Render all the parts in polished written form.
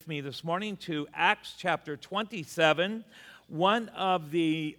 with me this morning to Acts chapter 27, one of the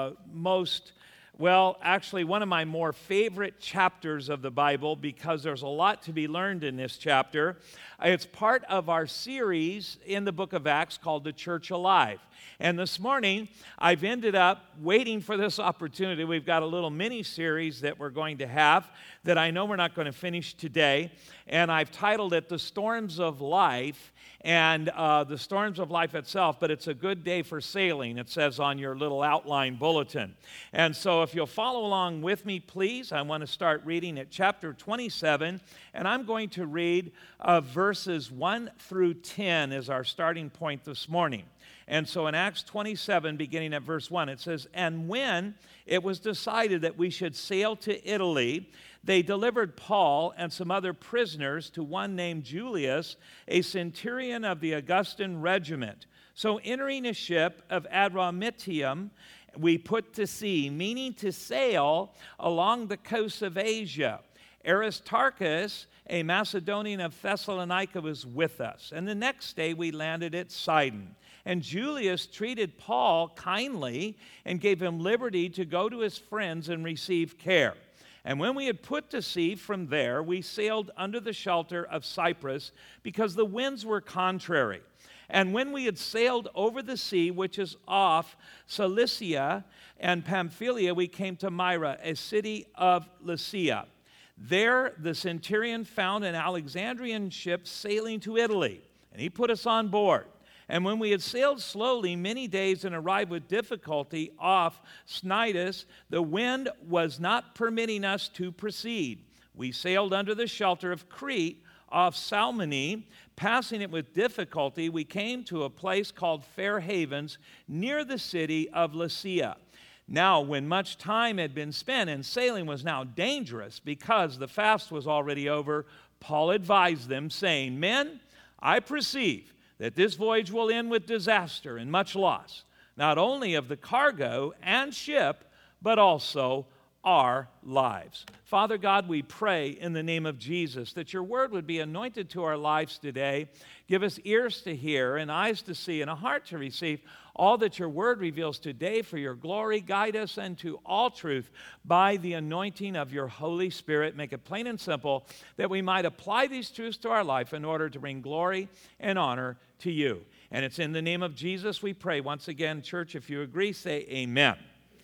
one of my more favorite chapters of the Bible because there's a lot to be learned in this chapter. It's part of our series in the book of Acts called The Church Alive. And this morning, I've ended up waiting for this opportunity. We've got a little mini-series that we're going to have that I know we're not going to finish today. And I've titled it The Storms of Life, and the storms of life itself, but it's a good day for sailing, it says on your little outline bulletin. And so if you'll follow along with me, please, I want to start reading at chapter 27, and I'm going to read verses 1 through 10 as our starting point this morning. And so in Acts 27, beginning at verse 1, it says, "And when it was decided that we should sail to Italy, they delivered Paul and some other prisoners to one named Julius, a centurion of the Augustan regiment. So entering a ship of Adramyttium, we put to sea, meaning to sail along the coast of Asia. Aristarchus, a Macedonian of Thessalonica, was with us. And the next day we landed at Sidon. And Julius treated Paul kindly and gave him liberty to go to his friends and receive care. And when we had put to sea from there, we sailed under the shelter of Cyprus because the winds were contrary. And when we had sailed over the sea, which is off Cilicia and Pamphylia, we came to Myra, a city of Lycia. There the centurion found an Alexandrian ship sailing to Italy, and he put us on board. And when we had sailed slowly many days and arrived with difficulty off Cnidus, the wind was not permitting us to proceed. We sailed under the shelter of Crete off Salmone. Passing it with difficulty, we came to a place called Fair Havens near the city of Lasea. Now, when much time had been spent and sailing was now dangerous because the fast was already over, Paul advised them, saying, 'Men, I perceive that this voyage will end with disaster and much loss, not only of the cargo and ship, but also our lives.'" Father God, we pray in the name of Jesus that your word would be anointed to our lives today. Give us ears to hear and eyes to see and a heart to receive all that your word reveals today for your glory. Guide us into all truth by the anointing of your Holy Spirit. Make it plain and simple that we might apply these truths to our life in order to bring glory and honor to you. And it's in the name of Jesus we pray. Once again, church, if you agree, say amen.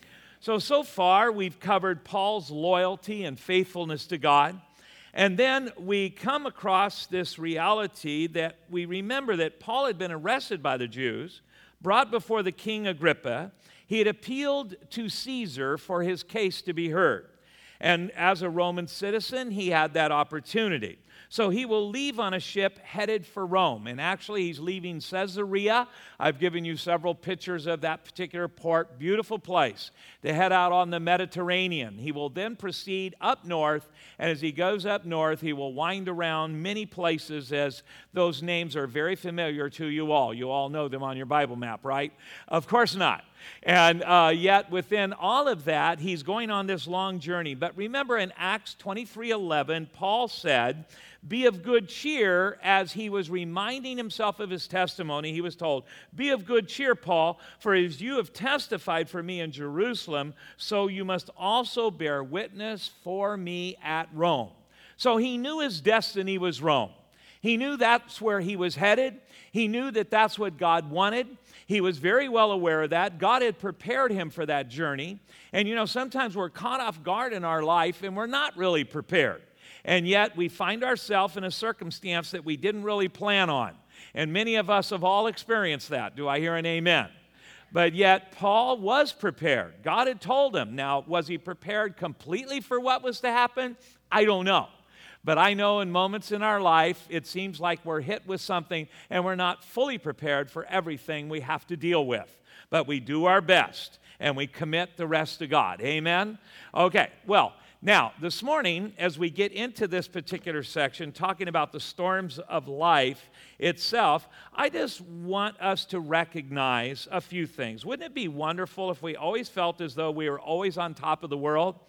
So far we've covered Paul's loyalty and faithfulness to God. And then we come across this reality that we remember that Paul had been arrested by the Jews, brought before the King Agrippa. He had appealed to Caesar for his case to be heard. And as a Roman citizen, he had that opportunity. So he will leave on a ship headed for Rome. And actually, he's leaving Caesarea. I've given you several pictures of that particular port. Beautiful place to head out on the Mediterranean. He will then proceed up north. And as he goes up north, he will wind around many places, as those names are very familiar to you all. You all know them on your Bible map, right? Of course not. And yet within all of that, he's going on this long journey. But remember in Acts 23:11, Paul said, "Be of good cheer," as he was reminding himself of his testimony. He was told, "Be of good cheer, Paul, for as you have testified for me in Jerusalem, so you must also bear witness for me at Rome." So he knew his destiny was Rome. He knew that's where he was headed. He knew that that's what God wanted. He was very well aware of that. God had prepared him for that journey. And you know, sometimes we're caught off guard in our life and we're not really prepared. And yet we find ourselves in a circumstance that we didn't really plan on. And many of us have all experienced that. Do I hear an amen? But yet Paul was prepared. God had told him. Now, was he prepared completely for what was to happen? I don't know. But I know in moments in our life, it seems like we're hit with something and we're not fully prepared for everything we have to deal with. But we do our best and we commit the rest to God. Amen? Okay, well, now, this morning, as we get into this particular section, talking about the storms of life itself, I just want us to recognize a few things. Wouldn't it be wonderful if we always felt as though we were always on top of the world?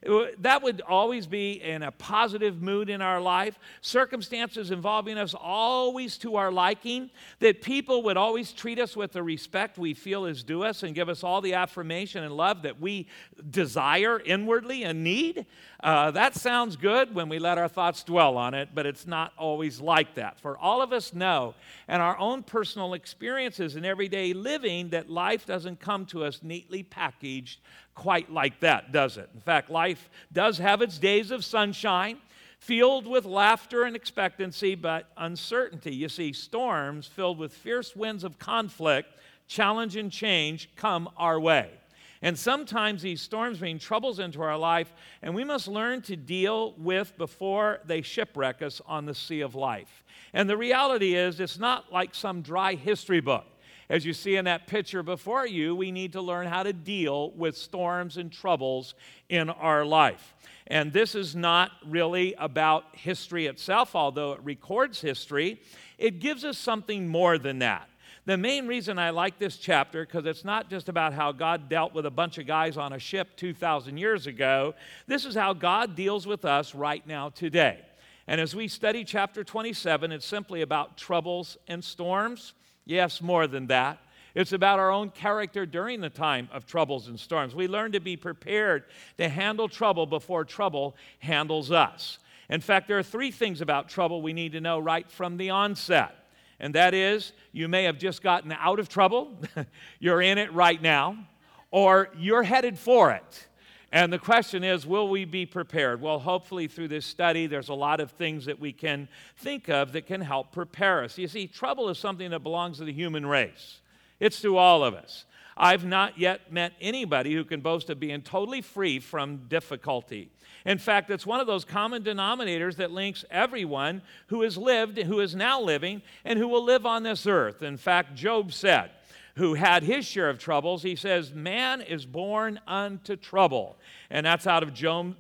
That would always be in a positive mood in our life. Circumstances involving us always to our liking. That people would always treat us with the respect we feel is due us and give us all the affirmation and love that we desire inwardly and need. That sounds good when we let our thoughts dwell on it, but it's not always like that. For all of us know, and our own personal experiences in everyday living, that life doesn't come to us neatly packaged quite like that, does it? In fact, life does have its days of sunshine, filled with laughter and expectancy, but uncertainty. You see, storms filled with fierce winds of conflict, challenge, and change come our way. And sometimes these storms bring troubles into our life, and we must learn to deal with before they shipwreck us on the sea of life. And the reality is, it's not like some dry history book. As you see in that picture before you, we need to learn how to deal with storms and troubles in our life. And this is not really about history itself, although it records history. It gives us something more than that. The main reason I like this chapter, because it's not just about how God dealt with a bunch of guys on a ship 2,000 years ago. This is how God deals with us right now today. And as we study chapter 27, it's simply about troubles and storms. Yes, more than that. It's about our own character during the time of troubles and storms. We learn to be prepared to handle trouble before trouble handles us. In fact, there are 3 things about trouble we need to know right from the onset. And that is, you may have just gotten out of trouble, you're in it right now, or you're headed for it. And the question is, will we be prepared? Well, hopefully through this study, there's a lot of things that we can think of that can help prepare us. You see, trouble is something that belongs to the human race. It's to all of us. I've not yet met anybody who can boast of being totally free from difficulty. In fact, it's one of those common denominators that links everyone who has lived, who is now living, and who will live on this earth. In fact, Job said, who had his share of troubles, he says, man is born unto trouble. And that's out of Job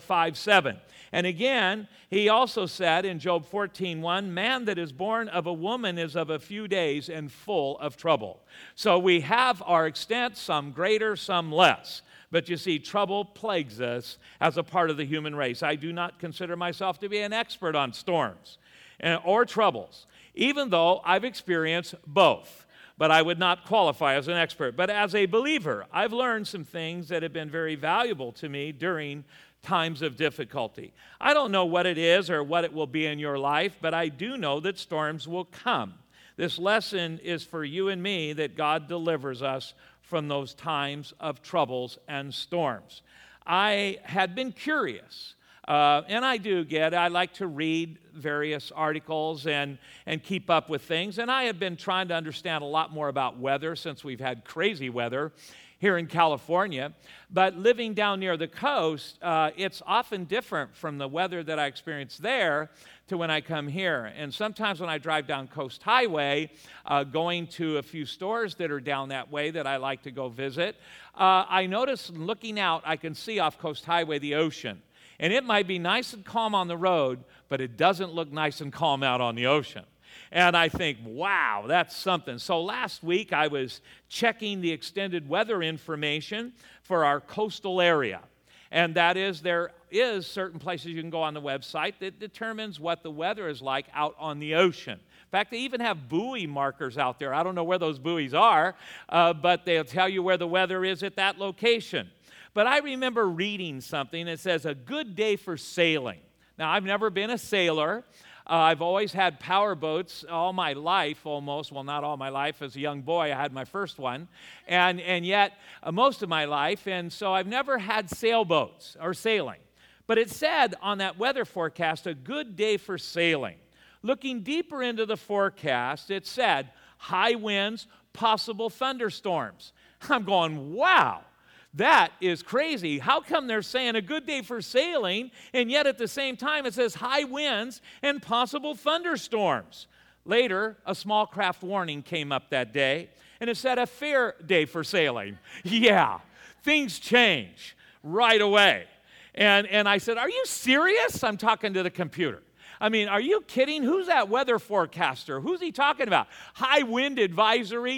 5:7. And again, he also said in Job 14:1, man that is born of a woman is of a few days and full of trouble. So we have our extent, some greater, some less. But you see, trouble plagues us as a part of the human race. I do not consider myself to be an expert on storms or troubles, even though I've experienced both. But I would not qualify as an expert. But as a believer, I've learned some things that have been very valuable to me during times of difficulty. I don't know what it is or what it will be in your life, but I do know that storms will come. This lesson is for you and me, that God delivers us from those times of troubles and storms. I had been curious. And I like to read various articles and keep up with things. And I have been trying to understand a lot more about weather since we've had crazy weather here in California. But living down near the coast, it's often different from the weather that I experience there to when I come here. And sometimes when I drive down Coast Highway, going to a few stores that are down that way that I like to go visit, I notice looking out, I can see off Coast Highway the ocean. And it might be nice and calm on the road, but it doesn't look nice and calm out on the ocean. And I think, wow, that's something. So last week I was checking the extended weather information for our coastal area. And that is, there is certain places you can go on the website that determines what the weather is like out on the ocean. In fact, they even have buoy markers out there. I don't know where those buoys are, but they'll tell you where the weather is at that location. But I remember reading something that says a good day for sailing. Now, I've never been a sailor. I've always had power boats all my life almost. Well, not all my life. As a young boy, I had my first one. And yet, most of my life. And so I've never had sailboats or sailing. But it said on that weather forecast, a good day for sailing. Looking deeper into the forecast, it said high winds, possible thunderstorms. I'm going, wow. That is crazy. How come they're saying a good day for sailing, and yet at the same time it says high winds and possible thunderstorms? Later, a small craft warning came up that day, and it said a fair day for sailing. Yeah, things change right away. And I said, are you serious? I'm talking to the computer. I mean, are you kidding? Who's that weather forecaster? Who's he talking about? High wind advisory,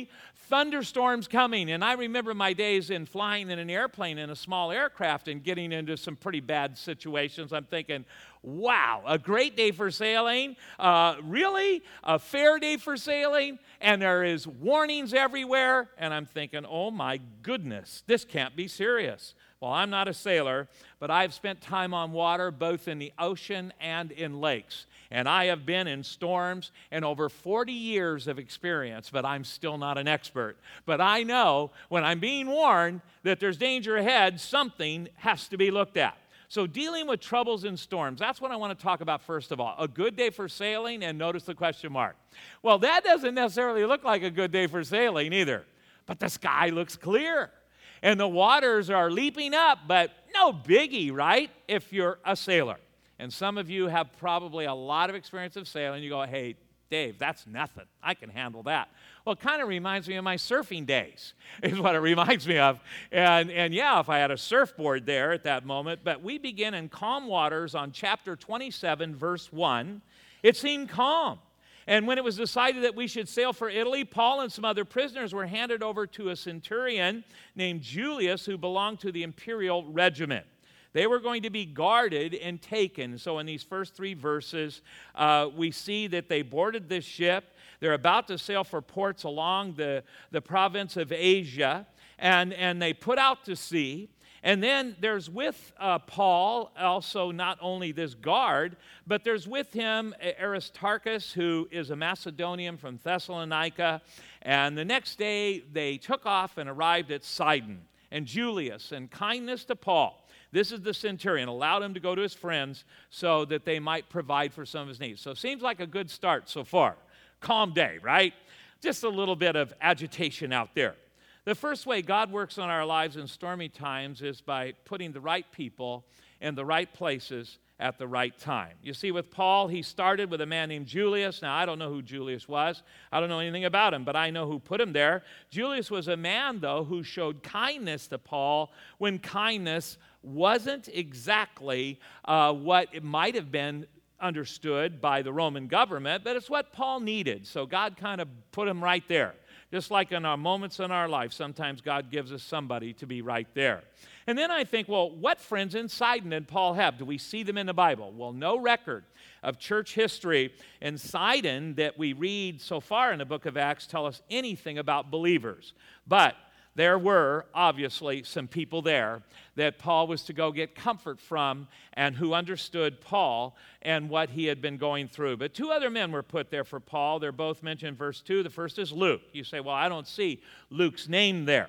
thunderstorms coming. And I remember my days in flying in an airplane in a small aircraft and getting into some pretty bad situations. I'm thinking, wow, a great day for sailing? Really? A fair day for sailing? And there is warnings everywhere. And I'm thinking, oh my goodness, this can't be serious. Well, I'm not a sailor, but I've spent time on water, both in the ocean and in lakes. And I have been in storms and over 40 years of experience, but I'm still not an expert. But I know when I'm being warned that there's danger ahead, something has to be looked at. So dealing with troubles and storms, that's what I want to talk about first of all. A good day for sailing, and notice the question mark. Well, that doesn't necessarily look like a good day for sailing either, but the sky looks clear. And the waters are leaping up, but no biggie, right, if you're a sailor. And some of you have probably a lot of experience of sailing. You go, hey, Dave, that's nothing. I can handle that. Well, it kind of reminds me of my surfing days, is what it reminds me of. And yeah, if I had a surfboard there at that moment. But we begin in calm waters on chapter 27, verse 1. It seemed calm. And when it was decided that we should sail for Italy, Paul and some other prisoners were handed over to a centurion named Julius, who belonged to the imperial regiment. They were going to be guarded and taken. So in these first 3 verses, we see that they boarded this ship. They're about to sail for ports along the province of Asia, and they put out to sea. And then there's with Paul also not only this guard, but there's with him Aristarchus, who is a Macedonian from Thessalonica. And the next day they took off and arrived at Sidon. And Julius, in kindness to Paul, this is the centurion, allowed him to go to his friends so that they might provide for some of his needs. So it seems like a good start so far. Calm day, right? Just a little bit of agitation out there. The first way God works on our lives in stormy times is by putting the right people in the right places at the right time. You see, with Paul, he started with a man named Julius. Now, I don't know who Julius was. I don't know anything about him, but I know who put him there. Julius was a man, though, who showed kindness to Paul when kindness wasn't exactly what it might have been understood by the Roman government, but it's what Paul needed. So God kind of put him right there. Just like in our moments in our life, sometimes God gives us somebody to be right there. And then I think, well, what friends in Sidon did Paul have? Do we see them in the Bible? Well, no record of church history in Sidon that we read so far in the book of Acts tell us anything about believers. But there were obviously some people there that Paul was to go get comfort from and who understood Paul and what he had been going through. But 2 other men were put there for Paul. They're both mentioned in verse 2. The first is Luke. You say, well, I don't see Luke's name there.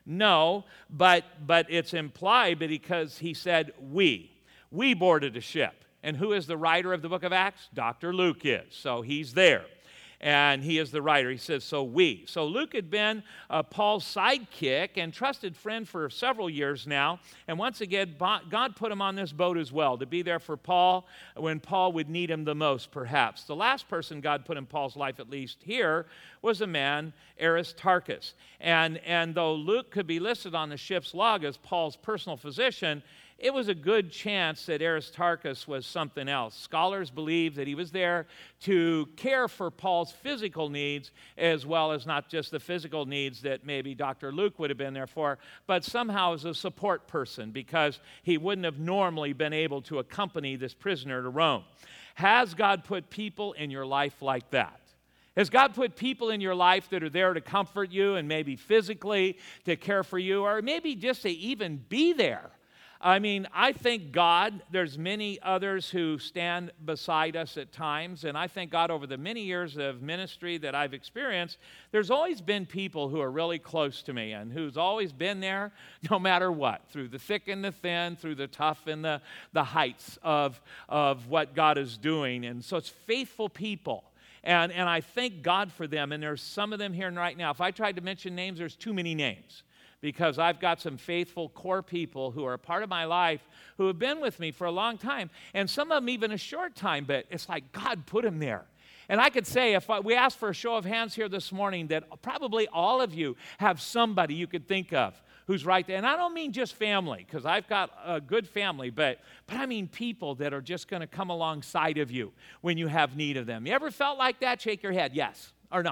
No, but it's implied because he said we. We boarded a ship. And who is the writer of the book of Acts? Dr. Luke is. So he's there. And he is the writer. He says, so we. So Luke had been Paul's sidekick and trusted friend for several years now. And once again, God put him on this boat as well to be there for Paul when Paul would need him the most, perhaps. The last person God put in Paul's life, at least here, was a man, Aristarchus. And though Luke could be listed on the ship's log as Paul's personal physician, it was a good chance that Aristarchus was something else. Scholars believe that he was there to care for Paul's physical needs as well as not just the physical needs that maybe Dr. Luke would have been there for, but somehow as a support person because he wouldn't have normally been able to accompany this prisoner to Rome. Has God put people in your life like that? Has God put people in your life that are there to comfort you and maybe physically to care for you or maybe just to even be there? I mean, I thank God there's many others who stand beside us at times, and I thank God over the many years of ministry that I've experienced, there's always been people who are really close to me and who's always been there no matter what, through the thick and the thin, through the tough and the heights of what God is doing. And so it's faithful people. And I thank God for them, and there's some of them here right now. If I tried to mention names, there's too many names. Because I've got some faithful core people who are a part of my life who have been with me for a long time, and some of them even a short time, but it's like God put them there. And I could say, if we asked for a show of hands here this morning, that probably all of you have somebody you could think of who's right there. And I don't mean just family, because I've got a good family, but I mean people that are just going to come alongside of you when you have need of them. You ever felt like that? Shake your head, yes or no.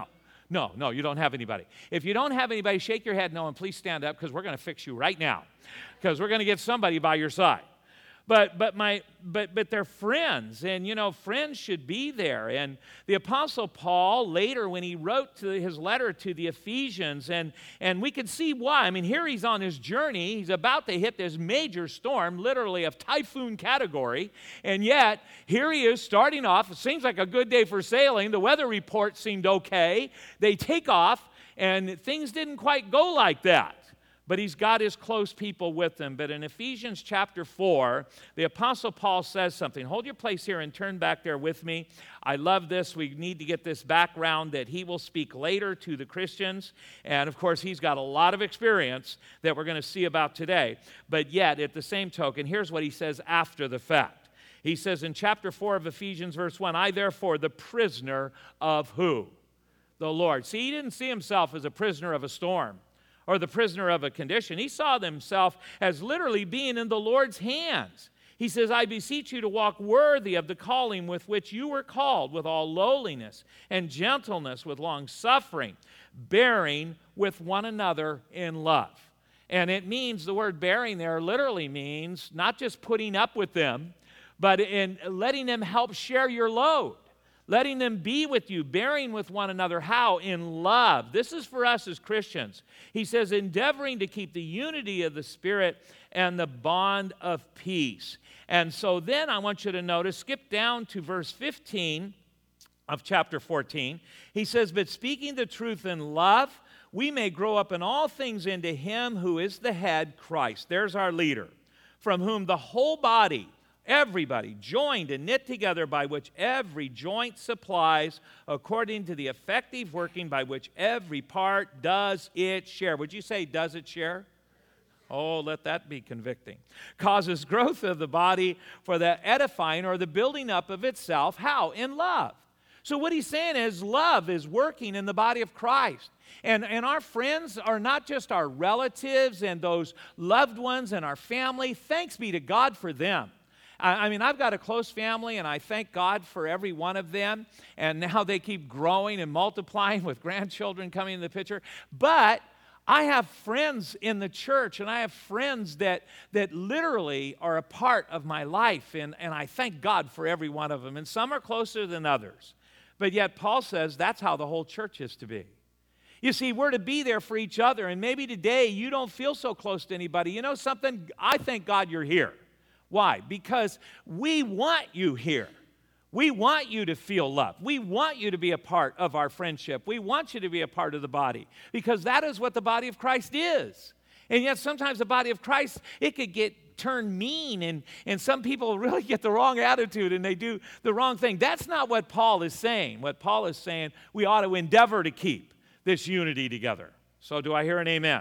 No, you don't have anybody. If you don't have anybody, shake your head no, and please stand up because we're going to fix you right now because we're going to get somebody by your side. But they're friends, and friends should be there. And the Apostle Paul later, when he wrote his letter to the Ephesians, and we can see why. I mean, here he's on his journey. He's about to hit this major storm, literally of typhoon category, and yet here he is starting off. It seems like a good day for sailing. The weather report seemed okay. They take off, and things didn't quite go like that. But he's got his close people with him. But in Ephesians chapter 4, the Apostle Paul says something. Hold your place here and turn back there with me. I love this. We need to get this background that he will speak later to the Christians. And, of course, he's got a lot of experience that we're going to see about today. But yet, at the same token, here's what he says after the fact. He says in chapter 4 of Ephesians, verse 1, I, therefore, the prisoner of who? The Lord. See, he didn't see himself as a prisoner of a storm or the prisoner of a condition. He saw himself as literally being in the Lord's hands. He says, I beseech you to walk worthy of the calling with which you were called, with all lowliness and gentleness, with long suffering, bearing with one another in love. And it means, the word bearing there literally means not just putting up with them, but in letting them help share your load. Letting them be with you, bearing with one another. How? In love. This is for us as Christians. He says, endeavoring to keep the unity of the Spirit and the bond of peace. And so then I want you to notice, skip down to verse 15 of chapter 14. He says, but speaking the truth in love, we may grow up in all things into him who is the head, Christ. There's our leader, from whom the whole body, everybody joined and knit together by which every joint supplies according to the effective working by which every part does its share. Would you say does it share? Oh, let that be convicting. Causes growth of the body for the edifying or the building up of itself. How? In love. So what he's saying is love is working in the body of Christ. And our friends are not just our relatives and those loved ones and our family. Thanks be to God for them. I mean, I've got a close family, and I thank God for every one of them. And now they keep growing and multiplying with grandchildren coming in the picture. But I have friends in the church, and I have friends that literally are a part of my life, and I thank God for every one of them. And some are closer than others. But yet Paul says that's how the whole church is to be. You see, we're to be there for each other, and maybe today you don't feel so close to anybody. You know something? I thank God you're here. Why? Because we want you here. We want you to feel love. We want you to be a part of our friendship. We want you to be a part of the body because that is what the body of Christ is. And yet sometimes the body of Christ, it could get turned mean and some people really get the wrong attitude and they do the wrong thing. That's not what Paul is saying. What Paul is saying, we ought to endeavor to keep this unity together. So do I hear an amen?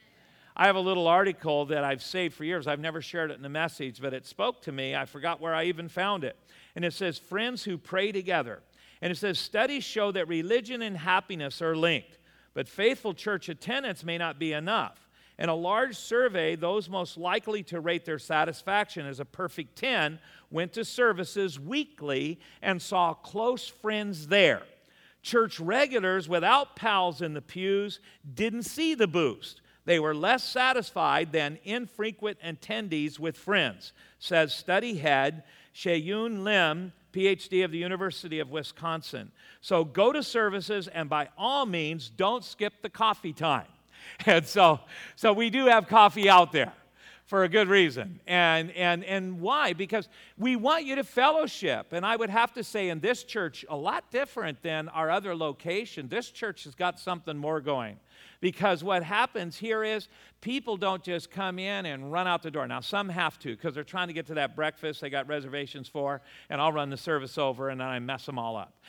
I have a little article that I've saved for years. I've never shared it in the message, but it spoke to me. I forgot where I even found it. And it says, friends who pray together. And it says, studies show that religion and happiness are linked, but faithful church attendance may not be enough. In a large survey, those most likely to rate their satisfaction as a perfect 10 went to services weekly and saw close friends there. Church regulars without pals in the pews didn't see the boost. They were less satisfied than infrequent attendees with friends, says study head Sheyun Lim, PhD of the University of Wisconsin. So go to services and by all means, don't skip the coffee time. And so we do have coffee out there for a good reason. And why? Because we want you to fellowship. And I would have to say in this church, a lot different than our other location, this church has got something more going. Because what happens here is people don't just come in and run out the door. Now, some have to because they're trying to get to that breakfast they got reservations for, and I'll run the service over and then I mess them all up.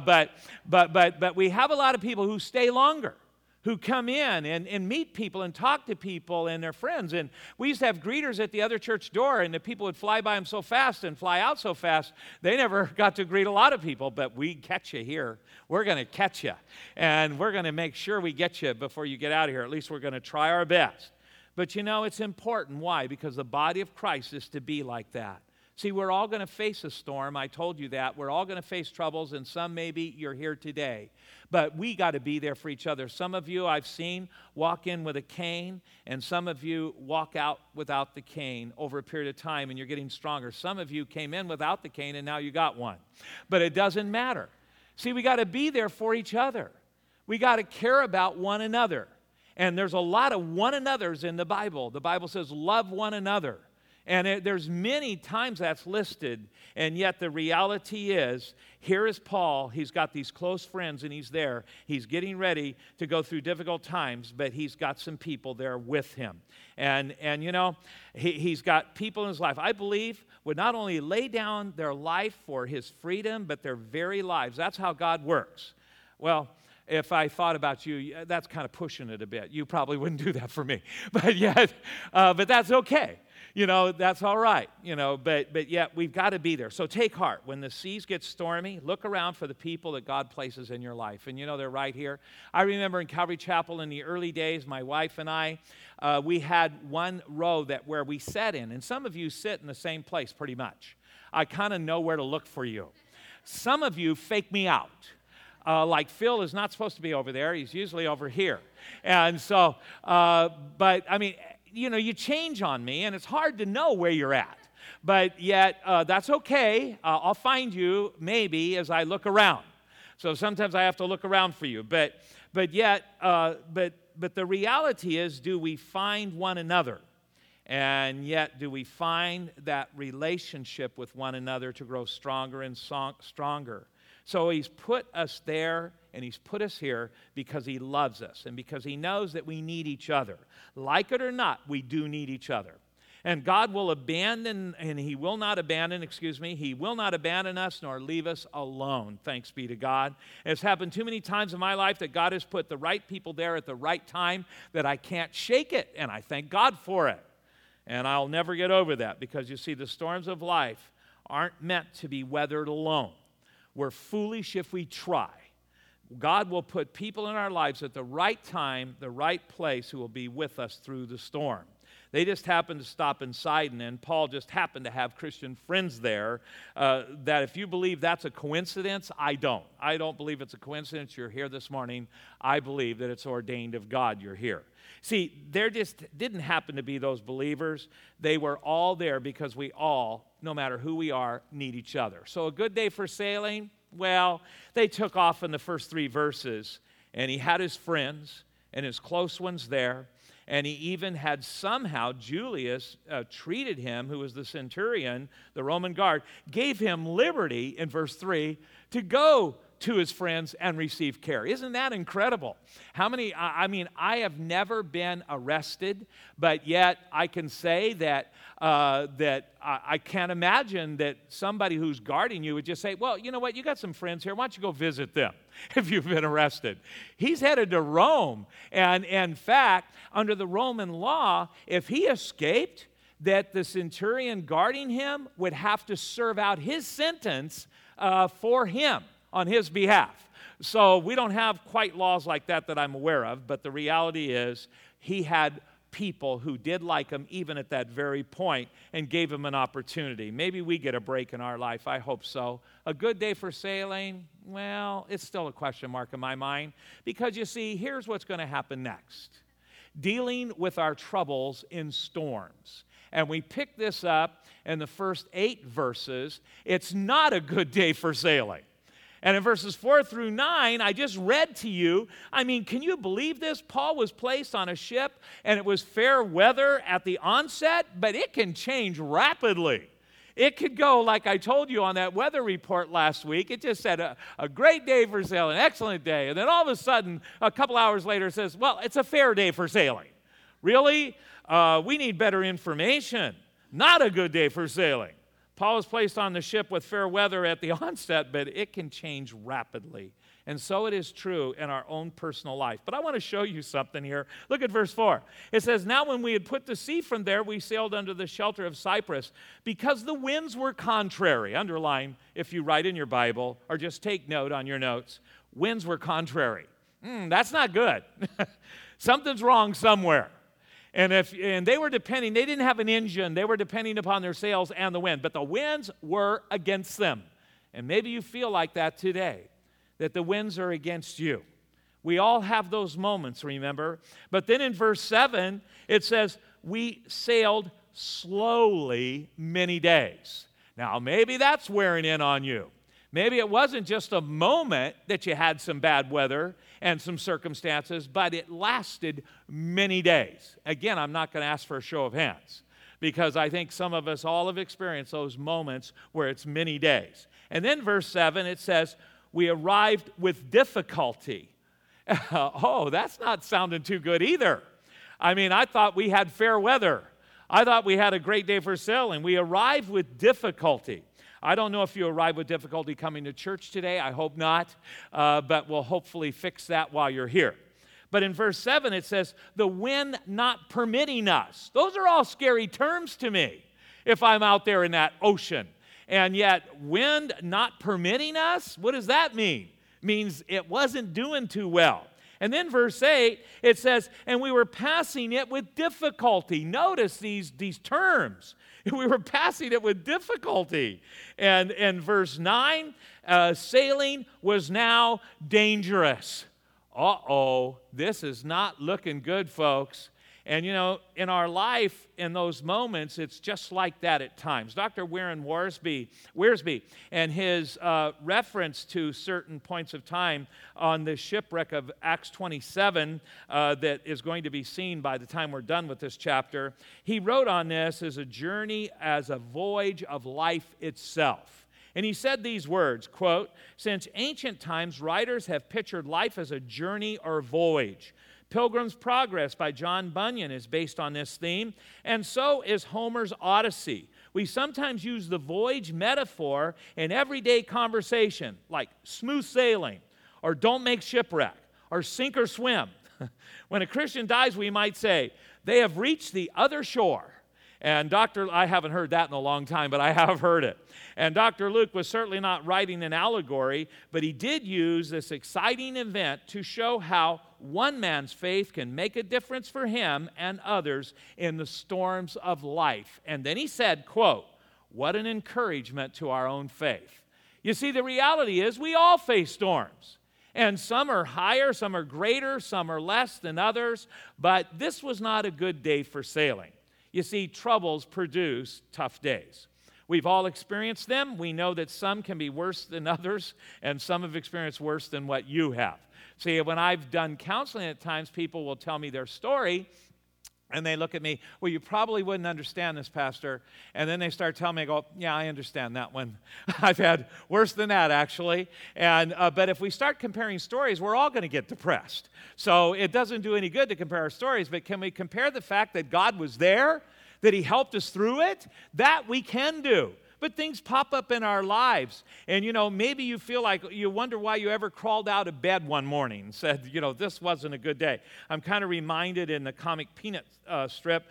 But we have a lot of people who stay longer, who come in and meet people and talk to people and their friends. And we used to have greeters at the other church door, and the people would fly by them so fast and fly out so fast, they never got to greet a lot of people. But we catch you here. We're going to catch you, and we're going to make sure we get you before you get out of here. At least we're going to try our best. But you know, it's important. Why? Because the body of Christ is to be like that. See, we're all going to face a storm. I told you that. We're all going to face troubles, and some maybe you're here today. But we got to be there for each other. Some of you I've seen walk in with a cane, and some of you walk out without the cane over a period of time, and you're getting stronger. Some of you came in without the cane, and now you got one. But it doesn't matter. See, we got to be there for each other. We got to care about one another. And there's a lot of one another's in the Bible. The Bible says, love one another. And there's many times that's listed, and yet the reality is, here is Paul. He's got these close friends, and he's there. He's getting ready to go through difficult times, but he's got some people there with him. And you know, he's got people in his life, I believe, would not only lay down their life for his freedom, but their very lives. That's how God works. Well, if I thought about you, that's kind of pushing it a bit. You probably wouldn't do that for me. But that's okay. You know, that's all right, you know, but yet we've got to be there. So take heart. When the seas get stormy, look around for the people that God places in your life. And, you know, they're right here. I remember in Calvary Chapel in the early days, my wife and I, we had one row where we sat in. And some of you sit in the same place pretty much. I kind of know where to look for you. Some of you fake me out. Like Phil is not supposed to be over there. He's usually over here. And so, but I mean, you know, you change on me, and it's hard to know where you're at. But yet, that's okay. I'll find you maybe as I look around. So sometimes I have to look around for you. But the reality is, do we find one another? And yet, do we find that relationship with one another to grow stronger and stronger? So he's put us there, and he's put us here because he loves us and because he knows that we need each other. Like it or not, we do need each other. And God will abandon, and he will not abandon us nor leave us alone, thanks be to God. It's happened too many times in my life that God has put the right people there at the right time that I can't shake it, and I thank God for it. And I'll never get over that because, you see, the storms of life aren't meant to be weathered alone. We're foolish if we try. God will put people in our lives at the right time, the right place, who will be with us through the storm. They just happened to stop in Sidon, and Paul just happened to have Christian friends there. That if you believe that's a coincidence, I don't. I don't believe it's a coincidence you're here this morning. I believe that it's ordained of God you're here. See, there just didn't happen to be those believers. They were all there because we all, no matter who we are, need each other. So a good day for sailing? Well, they took off in the first 3 verses, and he had his friends and his close ones there, and he even had somehow Julius treated him, who was the centurion, the Roman guard, gave him liberty in verse 3 to go to his friends and receive care. Isn't that incredible? How many, I have never been arrested, but yet I can say that I can't imagine that somebody who's guarding you would just say, well, you know what, you got some friends here, why don't you go visit them if you've been arrested? He's headed to Rome, and in fact, under the Roman law, if he escaped, that the centurion guarding him would have to serve out his sentence for him, on his behalf. So we don't have quite laws like that I'm aware of, but the reality is he had people who did like him even at that very point and gave him an opportunity. Maybe we get a break in our life. I hope so. A good day for sailing? Well, it's still a question mark in my mind because, you see, here's what's going to happen next. Dealing with our troubles in storms. And we pick this up in the first 8 verses. It's not a good day for sailing. And in verses 4 through 9, I just read to you, I mean, can you believe this? Paul was placed on a ship, and it was fair weather at the onset, but it can change rapidly. It could go, like I told you on that weather report last week, it just said a great day for sailing, excellent day. And then all of a sudden, a couple hours later, it says, well, it's a fair day for sailing. Really? We need better information. Not a good day for sailing. Paul was placed on the ship with fair weather at the onset, but it can change rapidly. And so it is true in our own personal life. But I want to show you something here. Look at verse 4. It says, now when we had put to sea from there, we sailed under the shelter of Cyprus because the winds were contrary. Underline if you write in your Bible, or just take note on your notes. Winds were contrary. That's not good. Something's wrong somewhere. And they were depending, they didn't have an engine, they were depending upon their sails and the wind, but the winds were against them. And maybe you feel like that today, that the winds are against you. We all have those moments, remember? But then in verse 7, it says, we sailed slowly many days. Now, maybe that's wearing in on you. Maybe it wasn't just a moment that you had some bad weather and some circumstances, but it lasted many days. Again, I'm not going to ask for a show of hands, because I think some of us all have experienced those moments where it's many days. And then verse 7, it says, we arrived with difficulty. Oh, that's not sounding too good either. I mean, I thought we had fair weather. I thought we had a great day for sailing. We arrived with difficulty. I don't know if you arrived with difficulty coming to church today. I hope not, but we'll hopefully fix that while you're here. But in verse 7, it says, the wind not permitting us. Those are all scary terms to me if I'm out there in that ocean. And yet, wind not permitting us, what does that mean? It means it wasn't doing too well. And then verse 8, it says, and we were passing it with difficulty. Notice these terms. We were passing it with difficulty. And in verse 9, sailing was now dangerous. Uh-oh, this is not looking good, folks. And, you know, in our life, in those moments, it's just like that at times. Dr. Warren Wiersbe and his reference to certain points of time on the shipwreck of Acts 27 that is going to be seen by the time we're done with this chapter, he wrote on this as a journey, as a voyage of life itself. And he said these words, quote, since ancient times, writers have pictured life as a journey or voyage. Pilgrim's Progress by John Bunyan is based on this theme, and so is Homer's Odyssey. We sometimes use the voyage metaphor in everyday conversation, like smooth sailing, or don't make shipwreck, or sink or swim. When a Christian dies, we might say, they have reached the other shore. And I haven't heard that in a long time, but I have heard it. And Dr. Luke was certainly not writing an allegory, but he did use this exciting event to show how one man's faith can make a difference for him and others in the storms of life. And then he said, quote, what an encouragement to our own faith. You see, the reality is we all face storms. And some are higher, some are greater, some are less than others. But this was not a good day for sailing. You see, troubles produce tough days. We've all experienced them. We know that some can be worse than others, and some have experienced worse than what you have. See, when I've done counseling at times, people will tell me their story, and they look at me, well, you probably wouldn't understand this, Pastor. And then they start telling me, I go, yeah, I understand that one. I've had worse than that, actually. But if we start comparing stories, we're all going to get depressed. So it doesn't do any good to compare our stories, but can we compare the fact that God was there, that he helped us through it? That we can do. But things pop up in our lives. And, you know, maybe you feel like you wonder why you ever crawled out of bed one morning and said, you know, this wasn't a good day. I'm kind of reminded in the comic Peanuts strip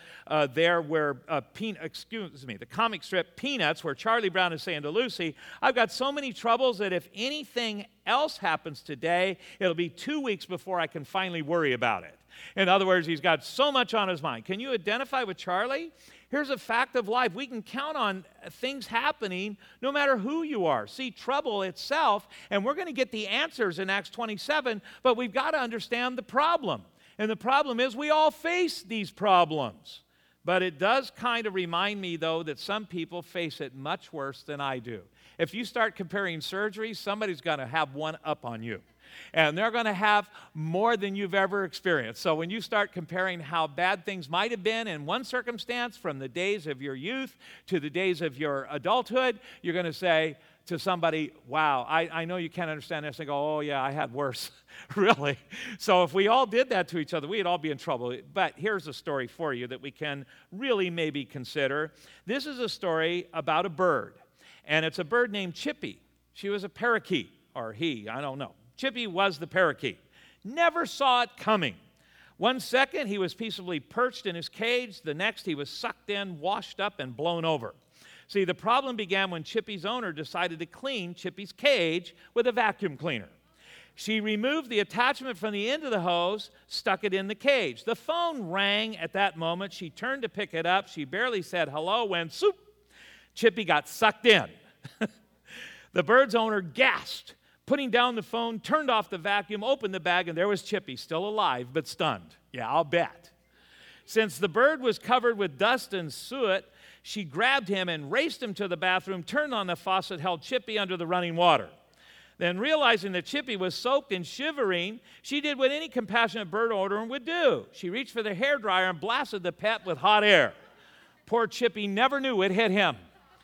the comic strip Peanuts, where Charlie Brown is saying to Lucy, I've got so many troubles that if anything else happens today, it'll be 2 weeks before I can finally worry about it. In other words, he's got so much on his mind. Can you identify with Charlie? Here's a fact of life. We can count on things happening no matter who you are. See, trouble itself, and we're going to get the answers in Acts 27, but we've got to understand the problem. And the problem is we all face these problems. But it does kind of remind me, though, that some people face it much worse than I do. If you start comparing surgeries, somebody's going to have one up on you. And they're going to have more than you've ever experienced. So when you start comparing how bad things might have been in one circumstance from the days of your youth to the days of your adulthood, you're going to say to somebody, wow, I know you can't understand this. And go, oh, yeah, I had worse. Really? So if we all did that to each other, we'd all be in trouble. But here's a story for you that we can really maybe consider. This is a story about a bird. And it's a bird named Chippy. She was a parakeet, or he, I don't know. Chippy was the parakeet. Never saw it coming. 1 second, he was peaceably perched in his cage. The next, he was sucked in, washed up, and blown over. See, the problem began when Chippy's owner decided to clean Chippy's cage with a vacuum cleaner. She removed the attachment from the end of the hose, stuck it in the cage. The phone rang at that moment. She turned to pick it up. She barely said hello when, soup, Chippy got sucked in. The bird's owner gasped, putting down the phone, turned off the vacuum, opened the bag, and there was Chippy, still alive but stunned. Yeah, I'll bet. Since the bird was covered with dust and soot, she grabbed him and raced him to the bathroom, turned on the faucet, held Chippy under the running water. Then, realizing that Chippy was soaked and shivering, she did what any compassionate bird owner would do. She reached for the hairdryer and blasted the pet with hot air. Poor Chippy never knew it hit him.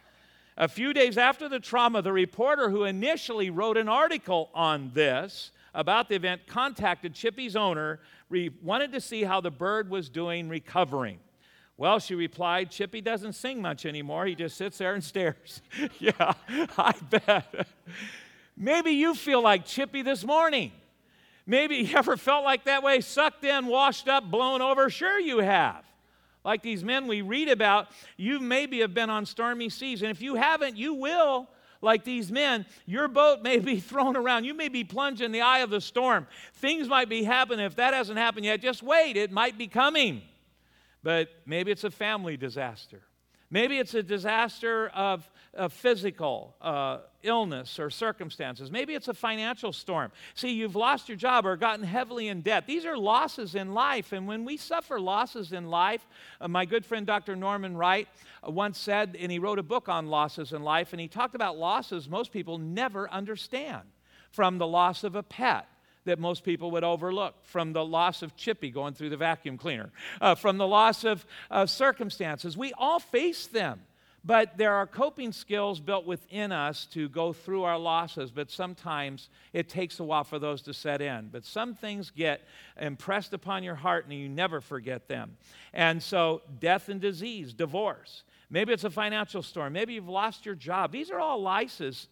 A few days after the trauma, the reporter who initially wrote an article on this, about the event, contacted Chippy's owner, wanted to see how the bird was doing recovering. Well, she replied, Chippy doesn't sing much anymore. He just sits there and stares. Yeah, I bet. Maybe you feel like Chippy this morning. Maybe you ever felt like that way, sucked in, washed up, blown over? Sure you have. Like these men we read about, you maybe have been on stormy seas. And if you haven't, you will. Like these men, your boat may be thrown around. You may be plunged in the eye of the storm. Things might be happening. If that hasn't happened yet, just wait. It might be coming. But maybe it's a family disaster. Maybe it's a disaster of physical illness or circumstances. Maybe it's a financial storm. See, you've lost your job or gotten heavily in debt. These are losses in life. And when we suffer losses in life, my good friend Dr. Norman Wright once said, and he wrote a book on losses in life, and he talked about losses most people never understand. From the loss of a pet that most people would overlook, from the loss of Chippy going through the vacuum cleaner, from the loss of circumstances. We all face them, but there are coping skills built within us to go through our losses, but sometimes it takes a while for those to set in. But some things get impressed upon your heart and you never forget them. And so death and disease, divorce. Maybe it's a financial storm. Maybe you've lost your job. These are all losses.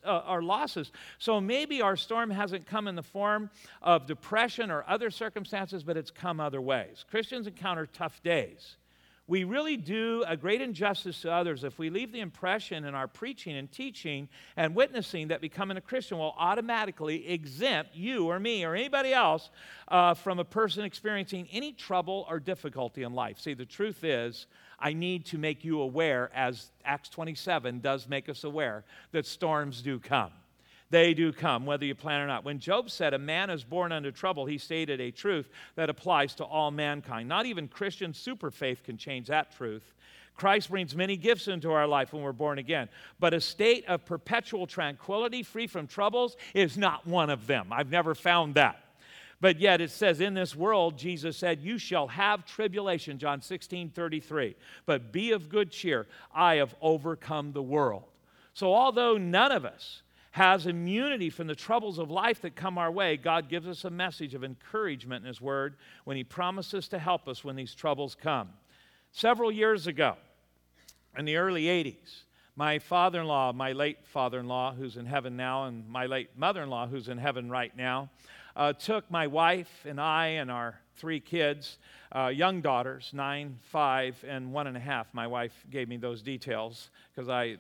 So maybe our storm hasn't come in the form of depression or other circumstances, but it's come other ways. Christians encounter tough days. We really do a great injustice to others if we leave the impression in our preaching and teaching and witnessing that becoming a Christian will automatically exempt you or me or anybody else from a person experiencing any trouble or difficulty in life. See, the truth is, I need to make you aware, as Acts 27 does make us aware, that storms do come. They do come, whether you plan or not. When Job said a man is born unto trouble, he stated a truth that applies to all mankind. Not even Christian super faith can change that truth. Christ brings many gifts into our life when we're born again. But a state of perpetual tranquility, free from troubles, is not one of them. I've never found that. But yet it says, in this world, Jesus said, you shall have tribulation, John 16:33. But be of good cheer. I have overcome the world. So although none of us has immunity from the troubles of life that come our way, God gives us a message of encouragement in His Word when He promises to help us when these troubles come. Several years ago, in the early 80s, my father-in-law, my late father-in-law, who's in heaven now, and my late mother-in-law, who's in heaven right now, took my wife and I and our 3 kids, young daughters, 9, 5, and 1.5. My wife gave me those details because I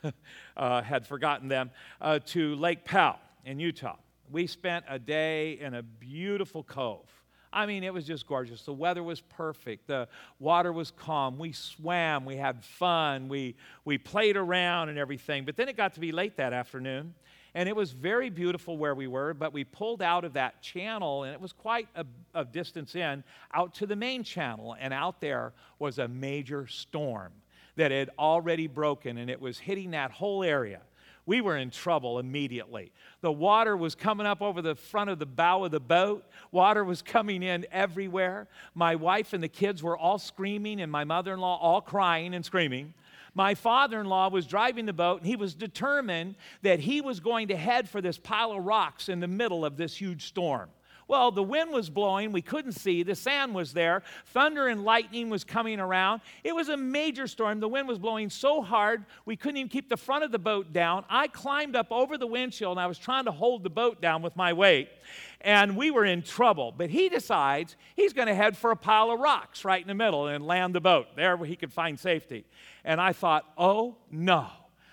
had forgotten them, to Lake Powell in Utah. We spent a day in a beautiful cove. I mean, it was just gorgeous. The weather was perfect. The water was calm. We swam. We had fun. We played around and everything. But then it got to be late that afternoon, and it was very beautiful where we were, but we pulled out of that channel, and it was quite a distance in, out to the main channel, and out there was a major storm that had already broken, and it was hitting that whole area. We were in trouble immediately. The water was coming up over the front of the bow of the boat. Water was coming in everywhere. My wife and the kids were all screaming, and my mother-in-law all crying and screaming. My father-in-law was driving the boat, and he was determined that he was going to head for this pile of rocks in the middle of this huge storm. Well, the wind was blowing. We couldn't see. The sand was there. Thunder and lightning was coming around. It was a major storm. The wind was blowing so hard, we couldn't even keep the front of the boat down. I climbed up over the windshield, and I was trying to hold the boat down with my weight, and we were in trouble. But he decides he's going to head for a pile of rocks right in the middle and land the boat there where he could find safety. And I thought, oh, no.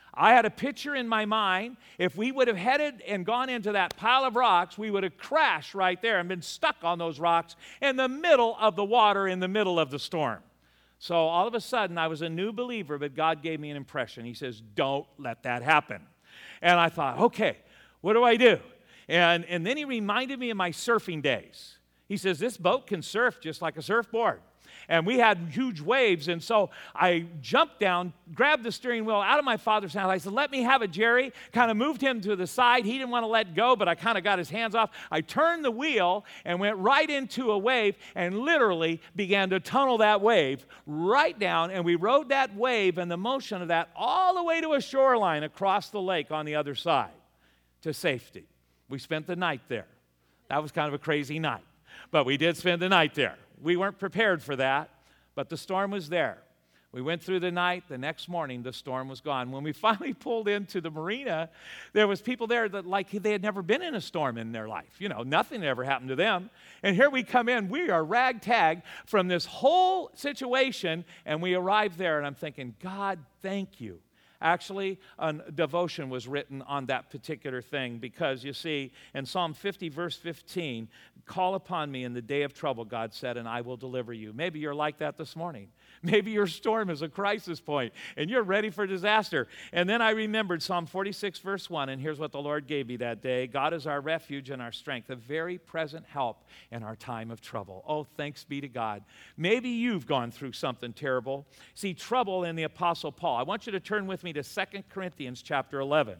I had a picture in my mind. If we would have headed and gone into that pile of rocks, we would have crashed right there and been stuck on those rocks in the middle of the water, in the middle of the storm. So all of a sudden, I was a new believer, but God gave me an impression. He says, don't let that happen. And I thought, okay, what do I do? And then he reminded me of my surfing days. He says, this boat can surf just like a surfboard. And we had huge waves, and so I jumped down, grabbed the steering wheel out of my father's hand. I said, let me have it, Jerry. Kind of moved him to the side. He didn't want to let go, but I kind of got his hands off. I turned the wheel and went right into a wave and literally began to tunnel that wave right down, and we rode that wave and the motion of that all the way to a shoreline across the lake on the other side to safety. We spent the night there. That was kind of a crazy night, but we did spend the night there. We weren't prepared for that, but the storm was there. We went through the night. The next morning, the storm was gone. When we finally pulled into the marina, there was people there that like they had never been in a storm in their life. You know, nothing ever happened to them. And here we come in. We are ragtag from this whole situation, and we arrived there, and I'm thinking, God, thank you. Actually, a devotion was written on that particular thing because, you see, in Psalm 50, verse 15, call upon me in the day of trouble, God said, and I will deliver you. Maybe you're like that this morning. Maybe your storm is a crisis point, and you're ready for disaster. And then I remembered Psalm 46, verse 1, and here's what the Lord gave me that day. God is our refuge and our strength, a very present help in our time of trouble. Oh, thanks be to God. Maybe you've gone through something terrible. See, trouble in the Apostle Paul. I want you to turn with me to 2 Corinthians chapter 11.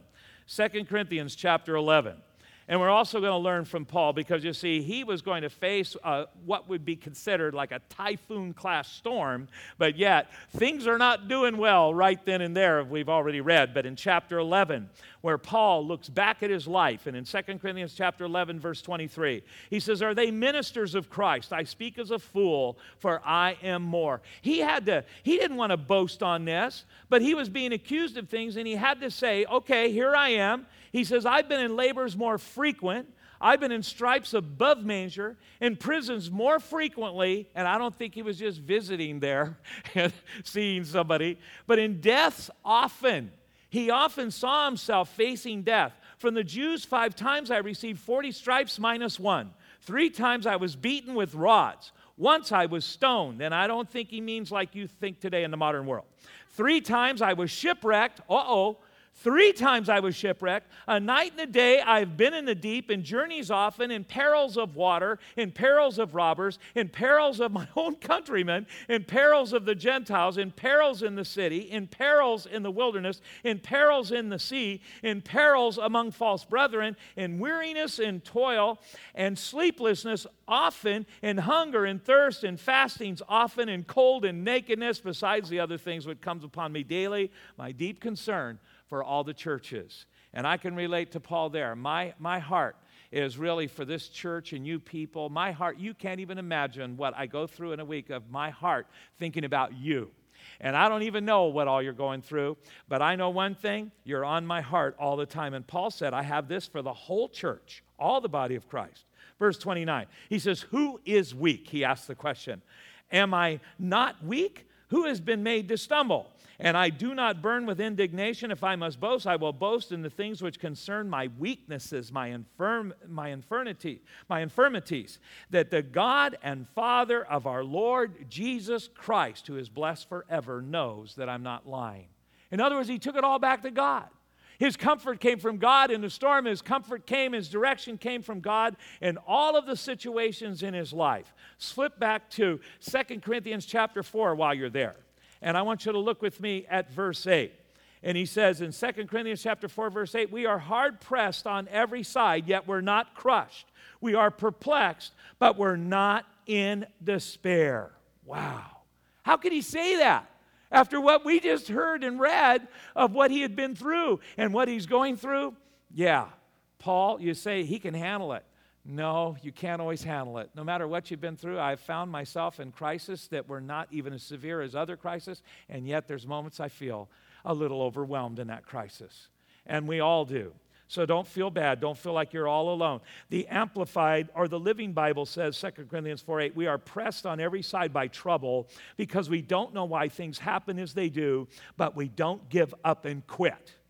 2 Corinthians chapter 11. And we're also going to learn from Paul because, you see, he was going to face what would be considered like a typhoon-class storm, but yet things are not doing well right then and there, we've already read. But in chapter 11, where Paul looks back at his life, and in 2 Corinthians chapter 11, verse 23, he says, are they ministers of Christ? I speak as a fool, for I am more. He didn't want to boast on this, but he was being accused of things, and he had to say, okay, here I am. He says, I've been in labors more frequent. I've been in stripes above measure, in prisons more frequently, and I don't think he was just visiting there and seeing somebody, but in deaths often. He often saw himself facing death. From the Jews, 5 times I received 40 stripes minus 1. 3 times I was beaten with rods. Once I was stoned, and I don't think he means like you think today in the modern world. 3 times I was shipwrecked. 3 times I was shipwrecked. A night and a day I've been in the deep, in journeys often, in perils of water, in perils of robbers, in perils of my own countrymen, in perils of the Gentiles, in perils in the city, in perils in the wilderness, in perils in the sea, in perils among false brethren, in weariness and toil and sleeplessness often, in hunger and thirst and fastings often, in cold and nakedness, besides the other things which comes upon me daily, my deep concern for all the churches. And I can relate to Paul there. My heart is really for this church and you people. My heart, you can't even imagine what I go through in a week of my heart thinking about you. And I don't even know what all you're going through, but I know one thing, you're on my heart all the time. And Paul said, I have this for the whole church, all the body of Christ. Verse 29, he says, who is weak? He asks the question. Am I not weak? Who has been made to stumble? And I do not burn with indignation. If I must boast, I will boast in the things which concern my weaknesses, my infirmities, that the God and Father of our Lord Jesus Christ, who is blessed forever, knows that I'm not lying. In other words, he took it all back to God. His comfort came from God in the storm. His comfort came, his direction came from God in all of the situations in his life. Flip back to 2 Corinthians chapter 4 while you're there. And I want you to look with me at verse 8. And he says in 2 Corinthians chapter 4, verse 8, we are hard pressed on every side, yet we're not crushed. We are perplexed, but we're not in despair. Wow. How could he say that? After what we just heard and read of what he had been through and what he's going through? Yeah, Paul, you say he can handle it. No, you can't always handle it. No matter what you've been through, I've found myself in crises that were not even as severe as other crises, and yet there's moments I feel a little overwhelmed in that crisis. And we all do. So don't feel bad. Don't feel like you're all alone. The Amplified or the Living Bible says, 2 Corinthians 4:8, we are pressed on every side by trouble because we don't know why things happen as they do, but we don't give up and quit.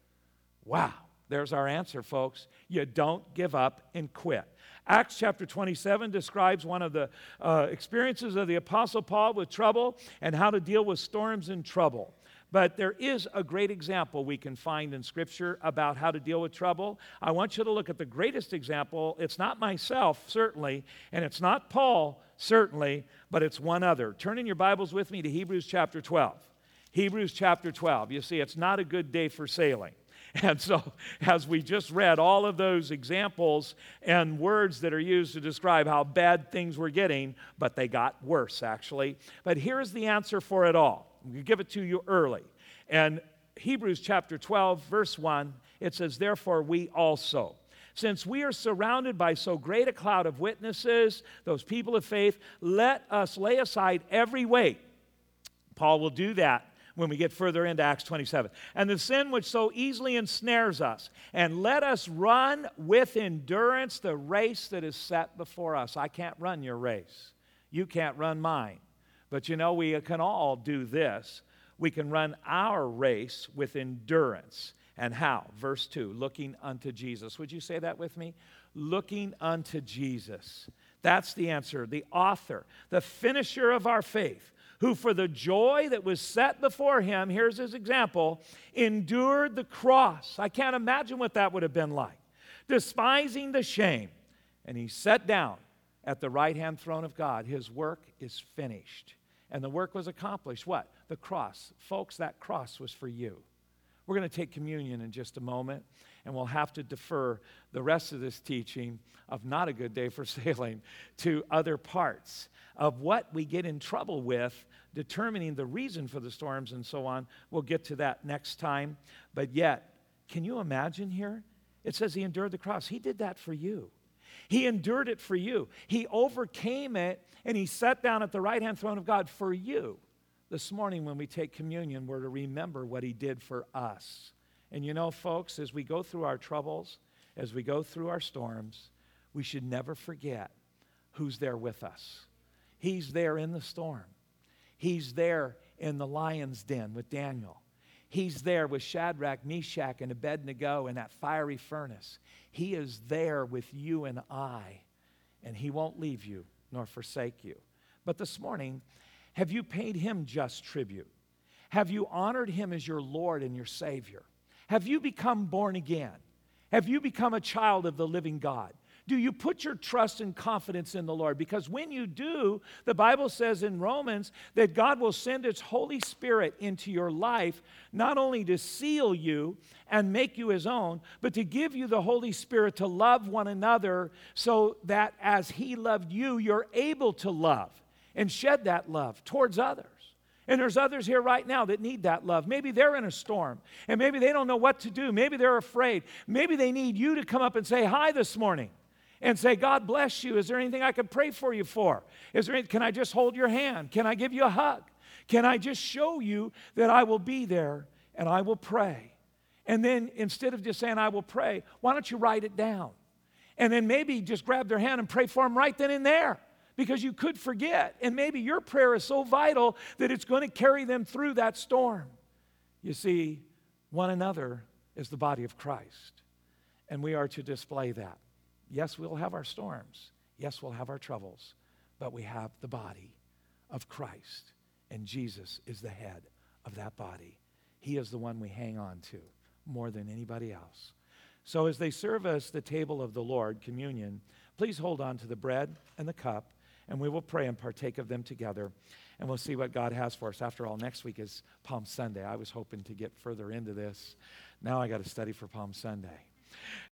Wow, there's our answer, folks. You don't give up and quit. Acts chapter 27 describes one of the experiences of the Apostle Paul with trouble and how to deal with storms and trouble. But there is a great example we can find in Scripture about how to deal with trouble. I want you to look at the greatest example. It's not myself, certainly, and it's not Paul, certainly, but it's one other. Turn in your Bibles with me to Hebrews chapter 12. Hebrews chapter 12. You see, it's not a good day for sailing. And so, as we just read all of those examples and words that are used to describe how bad things were getting, but they got worse, actually. But here's the answer for it all. We give it to you early. And Hebrews chapter 12, verse 1, it says, "Therefore we also, since we are surrounded by so great a cloud of witnesses, those people of faith, let us lay aside every weight." Paul will do that when we get further into Acts 27. "And the sin which so easily ensnares us, and let us run with endurance the race that is set before us." I can't run your race. You can't run mine. But you know, we can all do this. We can run our race with endurance. And how? Verse 2, looking unto Jesus. Would you say that with me? Looking unto Jesus. That's the answer. The author, the finisher of our faith, who for the joy that was set before him, here's his example, endured the cross. I can't imagine what that would have been like. Despising the shame. And he sat down at the right-hand throne of God. His work is finished. And the work was accomplished. What? The cross. Folks, that cross was for you. We're going to take communion in just a moment, and we'll have to defer the rest of this teaching of not a good day for sailing to other parts of what we get in trouble with, determining the reason for the storms and so on. We'll get to that next time. But yet, can you imagine here? It says he endured the cross. He did that for you. He endured it for you. He overcame it, and he sat down at the right-hand throne of God for you. This morning when we take communion, we're to remember what he did for us. And you know, folks, as we go through our troubles, as we go through our storms, we should never forget who's there with us. He's there in the storm. He's there in the lion's den with Daniel. He's there with Shadrach, Meshach, and Abednego in that fiery furnace. He is there with you and I, and he won't leave you nor forsake you. But this morning, have you paid him just tribute? Have you honored him as your Lord and your Savior? Have you become born again? Have you become a child of the living God? Do you put your trust and confidence in the Lord? Because when you do, the Bible says in Romans that God will send its Holy Spirit into your life, not only to seal you and make you his own, but to give you the Holy Spirit to love one another so that as he loved you, you're able to love and shed that love towards others. And there's others here right now that need that love. Maybe they're in a storm, and maybe they don't know what to do. Maybe they're afraid. Maybe they need you to come up and say hi this morning. And say, "God bless you. Is there anything I can pray for you for? Can I just hold your hand? Can I give you a hug? Can I just show you that I will be there and I will pray?" And then instead of just saying, "I will pray," why don't you write it down? And then maybe just grab their hand and pray for them right then and there, because you could forget. And maybe your prayer is so vital that it's going to carry them through that storm. You see, one another is the body of Christ, and we are to display that. Yes, we'll have our storms. Yes, we'll have our troubles. But we have the body of Christ. And Jesus is the head of that body. He is the one we hang on to more than anybody else. So as they serve us the table of the Lord, communion, please hold on to the bread and the cup, and we will pray and partake of them together. And we'll see what God has for us. After all, next week is Palm Sunday. I was hoping to get further into this. Now I got to study for Palm Sunday.